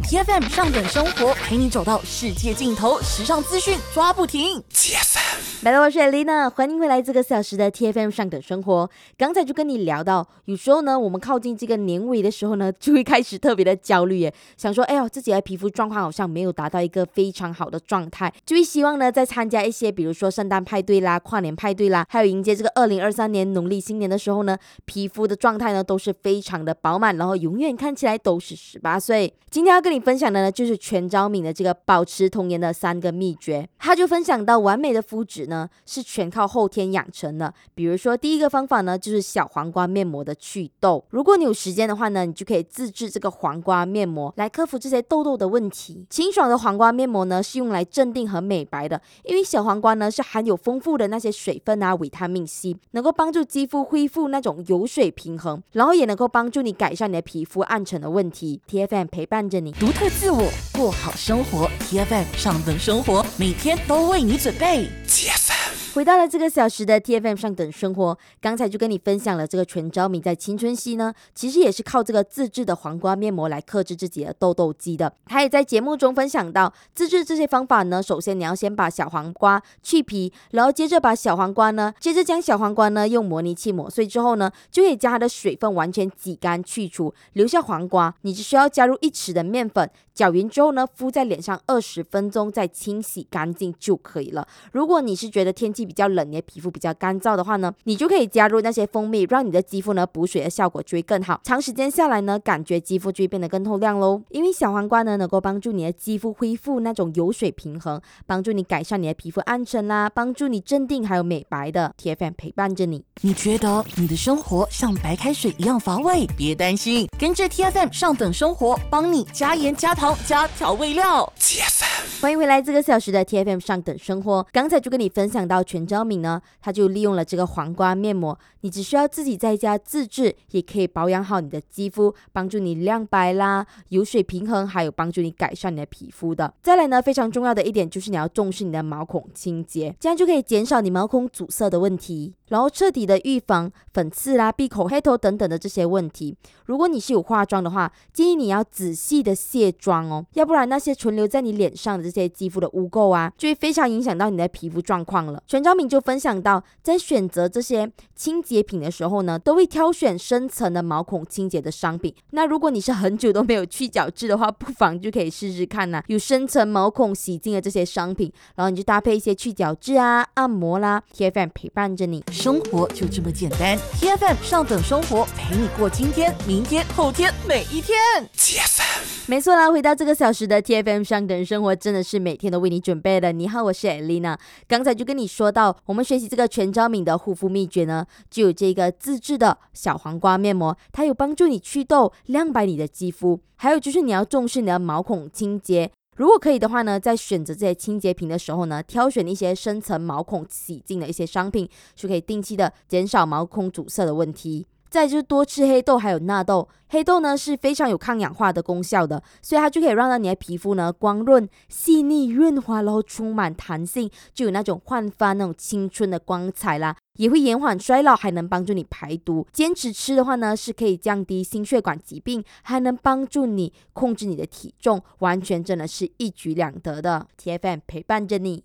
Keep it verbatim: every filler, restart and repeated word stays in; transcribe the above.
T F M 上等生活，陪你走到世界尽头，时尚资讯抓不停。T F M， 来了，我是 Elena， 欢迎回来这个小时的 T F M 上等生活。刚才就跟你聊到，有时候呢，我们靠近这个年尾的时候呢，就会开始特别的焦虑耶，想说，哎呦，自己的皮肤状况好像没有达到一个非常好的状态，就会希望呢，在参加一些比如说圣诞派对啦、跨年派对啦，还有迎接这个二零二三年农历新年的时候呢，皮肤的状态呢都是非常的饱满，然后永远看起来都是十八岁。今天要跟你分享的呢，就是全昭敏的这个保持童颜的三个秘诀。他就分享到，完美的肤质呢是全靠后天养成的。比如说第一个方法呢，就是小黄瓜面膜的祛痘。如果你有时间的话呢，你就可以自制这个黄瓜面膜来克服这些痘痘的问题。清爽的黄瓜面膜呢是用来镇定和美白的，因为小黄瓜呢是含有丰富的那些水分啊、维他命 C， 能够帮助肌肤恢复那种油水平衡，然后也能够帮助你改善你的皮肤暗沉的问题。 T F M 陪伴着你， 独特自我，过好生活。 T F M 上等生活，每天都为你准备。 T F M， 回到了这个小时的 T F M 上等生活，刚才就跟你分享了这个全昭敏在青春期呢，其实也是靠这个自制的黄瓜面膜来克制自己的痘痘肌的。他也在节目中分享到，自制这些方法呢，首先你要先把小黄瓜去皮，然后接着把小黄瓜呢，接着将小黄瓜呢用模拟器磨碎之后呢，就可以将它的水分完全挤干去除，留下黄瓜。你只需要加入一匙的面粉，搅匀之后呢，敷在脸上二十分钟，再清洗干净就可以了。如果你是觉得天气比较冷，你的皮肤比较干燥的话呢，你就可以加入那些蜂蜜，让你的肌肤呢补水的效果就会更好。长时间下来呢，感觉肌肤就会变得更透亮咯。因为小黄瓜呢能够帮助你的肌肤恢复那种油水平衡，帮助你改善你的皮肤暗沉啦，帮助你镇定还有美白的。 T F M 陪伴着你。 你觉得你的生活像白开水一样乏味？别担心，跟着 T F M 上等生活，帮你加盐加糖加调味料。 T F M， 欢迎回来这个小时的 T F M 上等生活。刚才就跟你分享到，全昭敏呢，他就利用了这个黄瓜面膜，你只需要自己在家自制，也可以保养好你的肌肤，帮助你亮白啦、油水平衡，还有帮助你改善你的皮肤的。再来呢，非常重要的一点就是你要重视你的毛孔清洁，这样就可以减少你毛孔阻塞的问题，然后彻底的预防粉刺啦、闭口黑头等等的这些问题。如果你是有化妆的话，建议你要仔细的卸妆哦，要不然那些存留在你脸上的这些肌肤的污垢啊，就会非常影响到你的皮肤状况了。全昭敏就分享到，在选择这些清洁品的时候呢，都会挑选深层的毛孔清洁的商品。那如果你是很久都没有去角质的话，不妨就可以试试看啊，有深层毛孔洗净的这些商品，然后你就搭配一些去角质啊、按摩啦。 T F M 陪伴着你， 生活就这么简单。 T F M 上等生活，陪你过今天、明天、后天，每一天。 T F M， 没错啦，回到这个小时的 T F M 上等生活，真的是每天都为你准备的。你好，我是 Elena。 刚才就跟你说到，我们学习这个全昭敏的护肤秘诀呢，就有这个自制的小黄瓜面膜，它有帮助你祛痘、亮白你的肌肤，还有就是你要重视你的毛孔清洁。如果可以的话呢，在选择这些清洁品的时候呢，挑选一些深层毛孔洗净的一些商品，就可以定期的减少毛孔阻塞的问题。再就是多吃黑豆还有纳豆，黑豆呢是非常有抗氧化的功效的，所以它就可以让到你的皮肤呢光润、细腻、润滑，然后充满弹性，就有那种焕发那种青春的光彩啦，也会延缓衰老，还能帮助你排毒。坚持吃的话呢，是可以降低心血管疾病，还能帮助你控制你的体重，完全真的是一举两得的。 T F M 陪伴着你。